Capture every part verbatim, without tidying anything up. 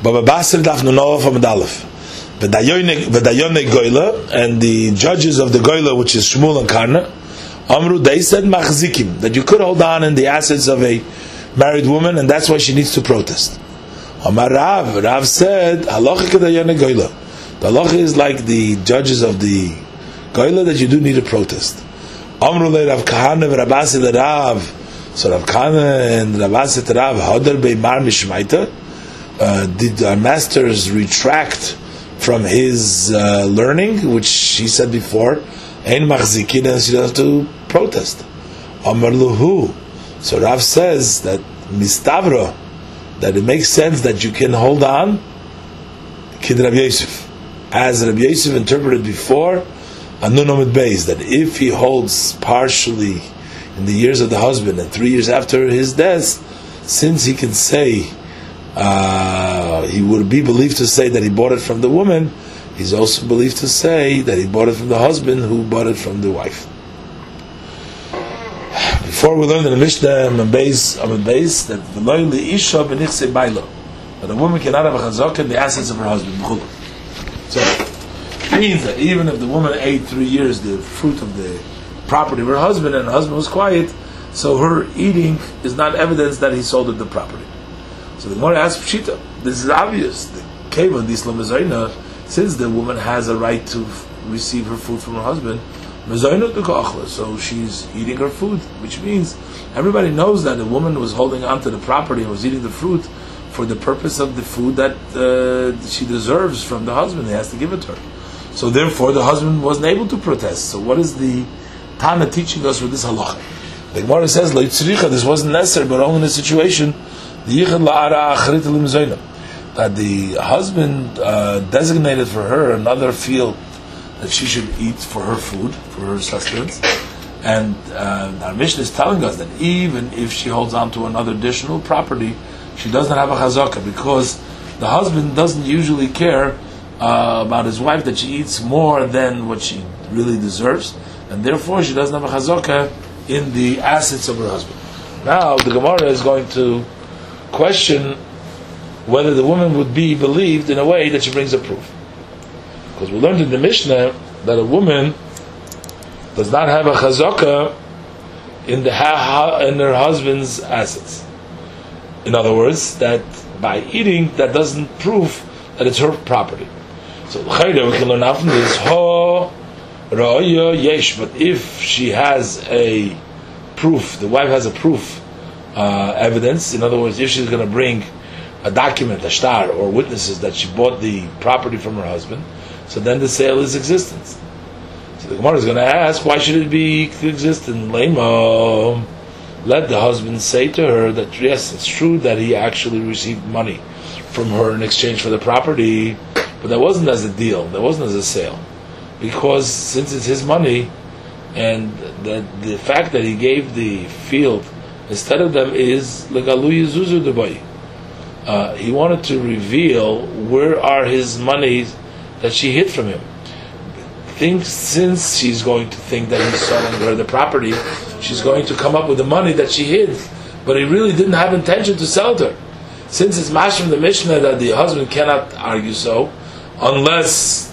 Baba Basir Daf Nunov Amad V'dayone Goyla, and the judges of the Goyla, which is Shmuel and Karna, Amru, they said Machzikim, that you could hold on in the assets of a married woman, and that's why she needs to protest. Amar Rav, Rav said, Halacha Kedayone Goyla. The halacha is like the judges of the Goyla, that you do need a protest. Amru le Rav Kahana v'Rabasi le Rav. So Rav Kahana and Rabasi to Rav, Hodar be'mar mishmaita. Uh, did our masters retract from his uh, learning, which he said before, Ein machzikin, and she doesn't have to protest. Amar luhu. So Rav says that mistavro, that it makes sense that you can hold on, Kid Rabbi Yosef, as Rabbi Yosef interpreted before, Anun Omid Beis, that if he holds partially in the years of the husband and three years after his death, since he can say, uh, he would be believed to say that he bought it from the woman, he's also believed to say that he bought it from the husband who bought it from the wife. Before we learned in the Mishnah Amid Beis that v'lo le'isha b'nichsei bailo, that a woman cannot have a chazaka in the assets of her husband. So it means that even if the woman ate three years the fruit of the property of her husband, and her husband was quiet, so her eating is not evidence that he sold her the property. So the Gemara asks Pshita, this is obvious. The Keva, the Islam Mezayna, since the woman has a right to f- receive her food from her husband, Mezayna the Kachla, so she's eating her food, which means everybody knows that the woman was holding on to the property and was eating the fruit for the purpose of the food that uh, she deserves from the husband. He has to give it to her. So therefore, the husband wasn't able to protest. So what is the Tana teaching us with this halacha? The Gemara says, "Lo yitzricha." This wasn't necessary, but only in a situation the yichad la'ara achrit l'mzayna, that the husband uh, designated for her another field that she should eat for her food, for her sustenance, and uh, our Mishnah is telling us that even if she holds on to another additional property, she doesn't have a chazaka, because the husband doesn't usually care uh, about his wife that she eats more than what she really deserves, and therefore she doesn't have a chazaka in the assets of her husband. Now the Gemara is going to question whether the woman would be believed in a way that she brings a proof, because we learned in the Mishnah that a woman does not have a chazaka in the ha- in her husband's assets. In other words, that by eating, that doesn't prove that it's her property. So we can learn out from this, ho ra'aya yesh, but if she has a proof, the wife has a proof, uh, evidence, in other words, if she's going to bring a document, a shtar, or witnesses that she bought the property from her husband, so then the sale is existent. So the Gemara is going to ask, why should it be existent? Leimo, let the husband say to her that yes, it's true that he actually received money from her in exchange for the property, but that wasn't as a deal, that wasn't as a sale, because since it's his money, and the, the fact that he gave the field instead of them is legalu yizuzu debai. Uh, he wanted to reveal where are his monies that she hid from him. Think, since she's going to think that he's selling her the property, she's going to come up with the money that she hid, but he really didn't have intention to sell it to her. Since it's mash from the Mishnah that the husband cannot argue so, unless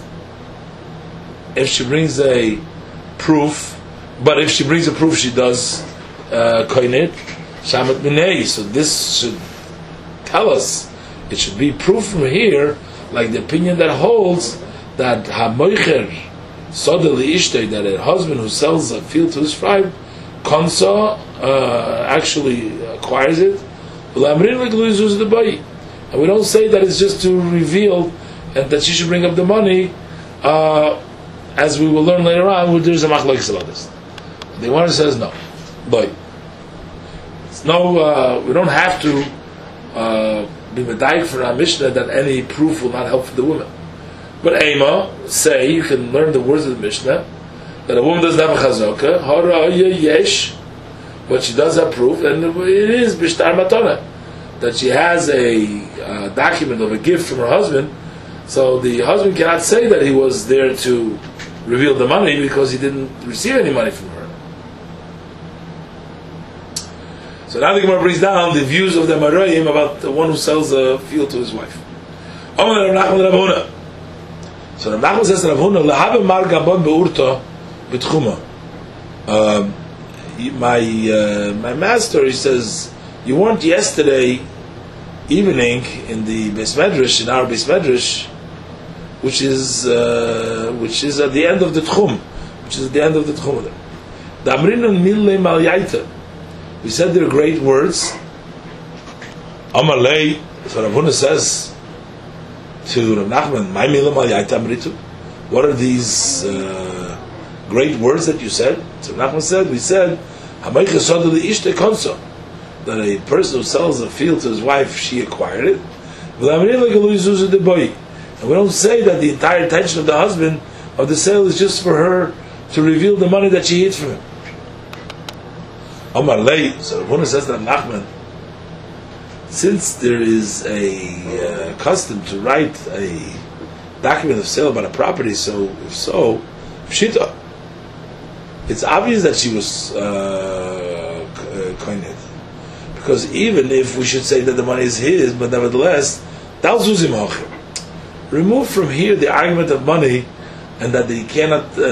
if she brings a proof, but if she brings a proof, she does koinit shamat minei. So this should tell us, it should be proof from here, like the opinion that holds that hamoicher sodeli ishtei, that a husband who sells a field to his wife, konsa uh, actually acquires it, and we don't say that it's just to reveal and that she should bring up the money, uh, as we will learn later on, where there's a machlokes about this. The Gemara says no, but it's no. Uh, we don't have to uh, be medayik for our Mishnah that any proof will not help for the woman. But Ema, say, you can learn the words of the Mishnah, that a woman doesn't have a chazaka, haraya yesh, but she does have proof, and it is bishtar matana, that she has a uh, document of a gift from her husband, so the husband cannot say that he was there to reveal the money because he didn't receive any money from her. So now the Gemara brings down the views of the Marayim about the one who sells a field to his wife. Omer Rav Nachman Rav Huna. So Rav Nachman says to Rav Huna, Lehabe mar gabon beurto betchuma. Um, my uh, my master, he says, you weren't yesterday evening in the Beis Medrash, in our Beis Medrash, which is uh, which is at the end of the Tchum, which is at the end of the Tchum. Damrinon mille mal yaita. We said their great words. Amalei. So Rav Huna says to Rav Nachman, "My mille mal yaita amritu." What are these uh, great words that you said? So Rav Nachman said, "We said Hamaycha soda li ishte konso." That a person who sells a field to his wife, she acquired it. And we don't say that the entire intention of the husband of the sale is just for her to reveal the money that she hid from him. Amar Lei, so Rav Huna says that Nachman, since there is a uh, custom to write a document of sale about a property, so if so, Pshita, it's obvious that she was uh, koined. Because even if we should say that the money is his, but nevertheless, remove from here the argument of money and that they cannot uh,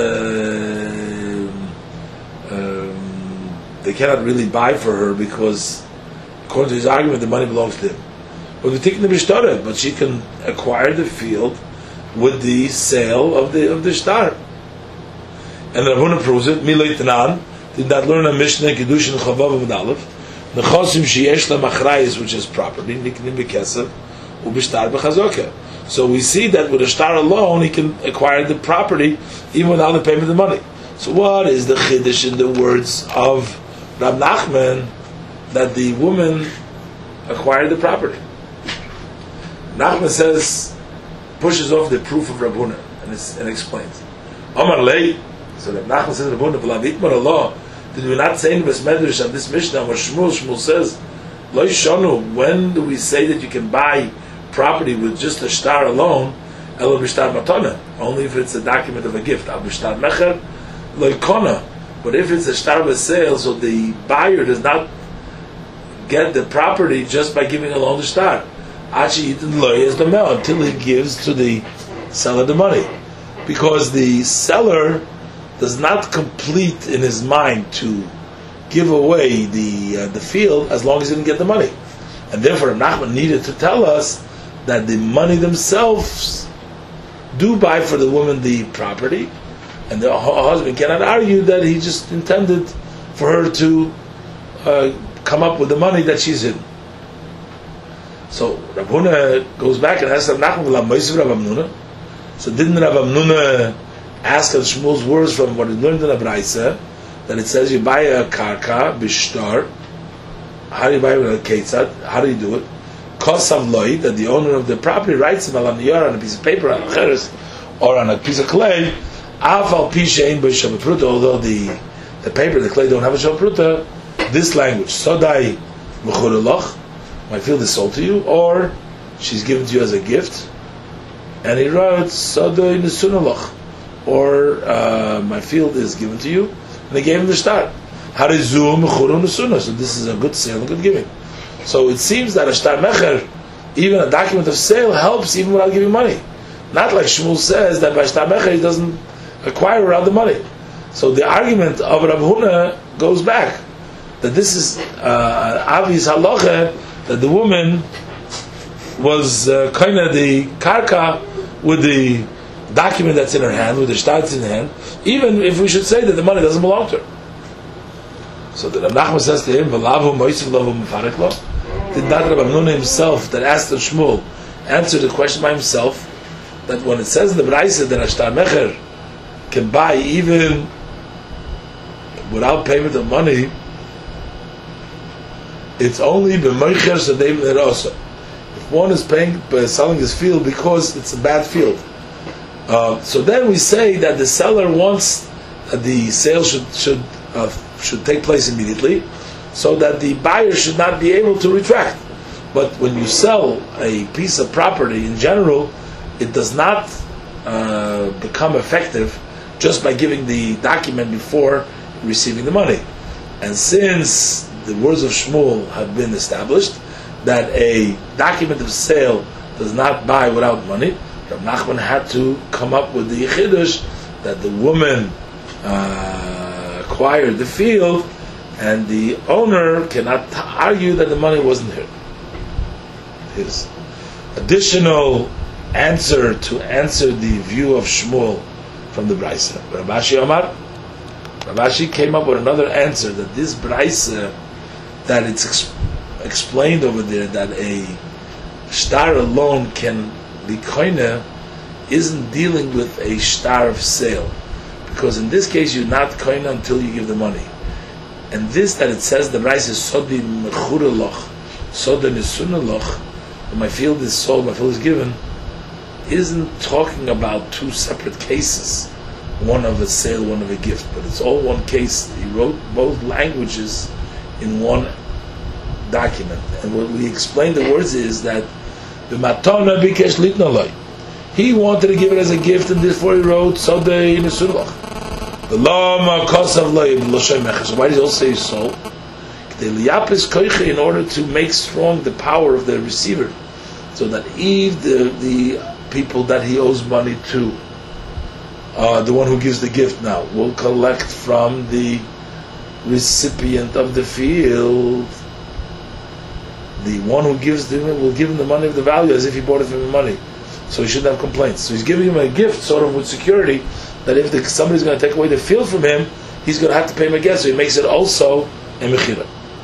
um, they cannot really buy for her because according to his argument the money belongs to him. But we think the bishtaret, but she can acquire the field with the sale of the of the shtar. And Rav Huna proves it. Milay Tanan did not learn a Mishnah Kedushin Chavav of Aleph. The chosim sheyesh lamachrayis, which is property, niknim b'kesef, ubishtar b'chazoka. So we see that with a shtar alone, he can acquire the property even without the payment of money. So what is the chiddush in the words of Rav Nachman that the woman acquired the property? Nachman says, pushes off the proof of Rav Huna and, and explains. Amar lei. So Rav Nachman says, Rav Huna v'lavitmar Allah. Did we not say in Beis Medrash on this Mishnah where Shmuel, Shmuel says, Lo yishanu, when do we say that you can buy property with just a shtar alone? Elo b'shtar matana, only if it's a document of a gift. Al b'shtar mecher, lo yikona. But if it's a shtar of a sale, so the buyer does not get the property just by giving alone the shtar. Achi yitin lo yez damel, until he gives to the seller the money. Because the seller does not complete in his mind to give away the uh, the field as long as he didn't get the money, and therefore Nachman needed to tell us that the money themselves do buy for the woman the property, and the husband cannot argue that he just intended for her to uh, come up with the money that she's in. So Rav Huna goes back and asks Rav Nachman, so didn't Rav Amnuna ask of Shmuel's words from what he learned in the Braisa, that it says you buy a karka bishtar. How do you buy it with a ketzad? How do you do it? Kosav loy, that the owner of the property writes him on a piece of paper, on a cheres, or on a piece of clay. Afal pishein b'shavapruta, although the the paper, the clay don't have a shavapruta. This language, sodai v'churelach, my field is sold to you, or she's given to you as a gift. And he writes sodai nesunalach, or uh, my field is given to you, and they gave him the shtar. Harizum mechurun nesuna. So this is a good sale, a good giving. So it seems that a shtar mecher, even a document of sale, helps even without giving money. Not like Shmuel says that by shtar mecher he doesn't acquire without the money. So the argument of Rav Huna goes back that this is uh, obvious halacha that the woman was uh, kind of the karka with the document that's in her hand, with the shtar that's in her hand, even if we should say that the money doesn't belong to her. So the Rav Nachman says to him, "V'lavu moisiv lavu mefarek lo." Did not Rav Amnuna himself that asked the Shmuel answer the question by himself that when it says in the Braisa that a shtar mecher can buy even without payment of money, it's only b'moicher sadei v'nerosa. If one is paying by selling his field because it's a bad field, uh, so then we say that the seller wants that the sale should should uh, should take place immediately, so that the buyer should not be able to retract. But when you sell a piece of property in general, it does not uh, become effective just by giving the document before receiving the money. And since the words of Shmuel have been established, that a document of sale does not buy without money. Rav Nachman had to come up with the Chiddush that the woman uh, acquired the field, and the owner cannot argue that the money wasn't here. His additional answer to answer the view of Shmuel from the Braisa. Rav Ashi Omar, Rav Ashi came up with another answer, that this Braisa, that it's ex- explained over there that a shtar alone can be koine, isn't dealing with a shtar of sale, because in this case you're not koine until you give the money. And this that it says the Braisa is sodi mechuraloch, sodi nisunaloch, my field is sold, my field is given, isn't talking about two separate cases, one of a sale, one of a gift, but it's all one case. He wrote both languages in one document, and what we explained the words is that the matana bikesh litnaloi, he wanted to give it as a gift, and therefore he wrote sodei nesulach. The lama kosav loy b'loshay mechas. So why does he also say sold? In order to make strong the power of the receiver, so that if the the people that he owes money to, uh, the one who gives the gift now, will collect from the recipient of the field, the one who gives them will give him the money of the value as if he bought it from him money, so he shouldn't have complaints. So he's giving him a gift, sort of with security, that if the, somebody's going to take away the field from him, he's going to have to pay him again. So he makes it also a mechira.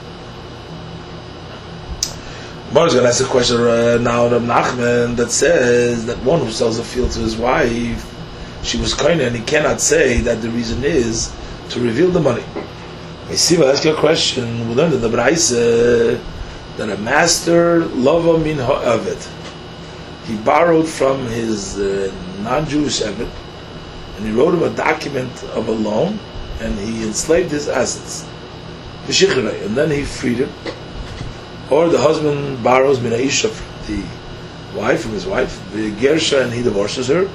Mar's going to ask a question uh, now of Nachman that says that one who sells a field to his wife, she was kind, and he cannot say that the reason is to reveal the money. I see, I'll ask you a question. We learned in the Braisa that a master lova min ha'avet, he borrowed from his uh, non-Jewish Eved, and he wrote him a document of a loan, and he enslaved his assets, and then he freed him. Or the husband borrows min ha'isha from the wife, from his wife, the gersha, and he divorces her.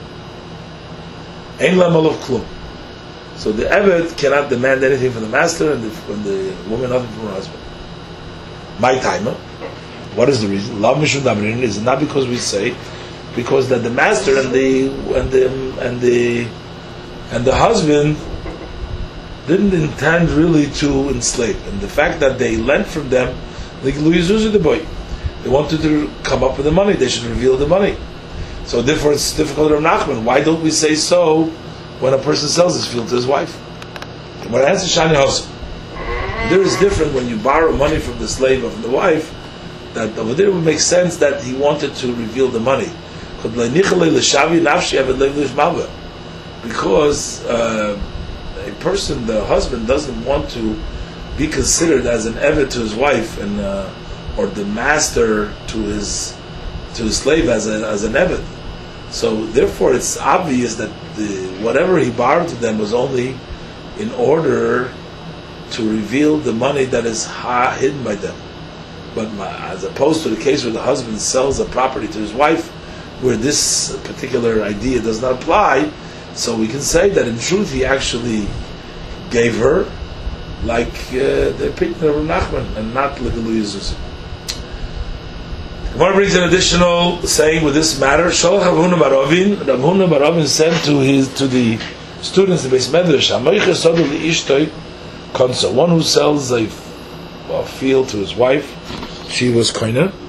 Ein la malav klum. So the Eved cannot demand anything from the master, and the, from the woman nothing from her husband. My timer. What is the reason? Lav mishum damrin is not because we say, because that the master and the and the and the and the husband didn't intend really to enslave, and the fact that they lent from them, like Luizuzu the boy, they wanted to come up with the money. They should reveal the money. So therefore, it's difficult. Rav Nachman, why don't we say so when a person sells his field to his wife? When I answer Shani Hossa, there is different when you borrow money from the slave or from the wife. That over there would make sense that he wanted to reveal the money, because uh, a person, the husband, doesn't want to be considered as an eved to his wife, and uh, or the master to his to his slave as a, as an eved. So therefore, it's obvious that the, whatever he borrowed to them was only in order to reveal the money that is ha- hidden by them. But as opposed to the case where the husband sells a property to his wife, where this particular idea does not apply, so we can say that in truth he actually gave her like uh, the opinion of Nachman, and not like the Luizus. Gemara brings an additional saying with this matter. Sholach Rav Huna bar Ravin, Rav Huna bar Ravin sent to his to the students in the Beis Medrash, Hamoiches sodu li'ishtoi konsa, one who sells a, a field to his wife, she was koine.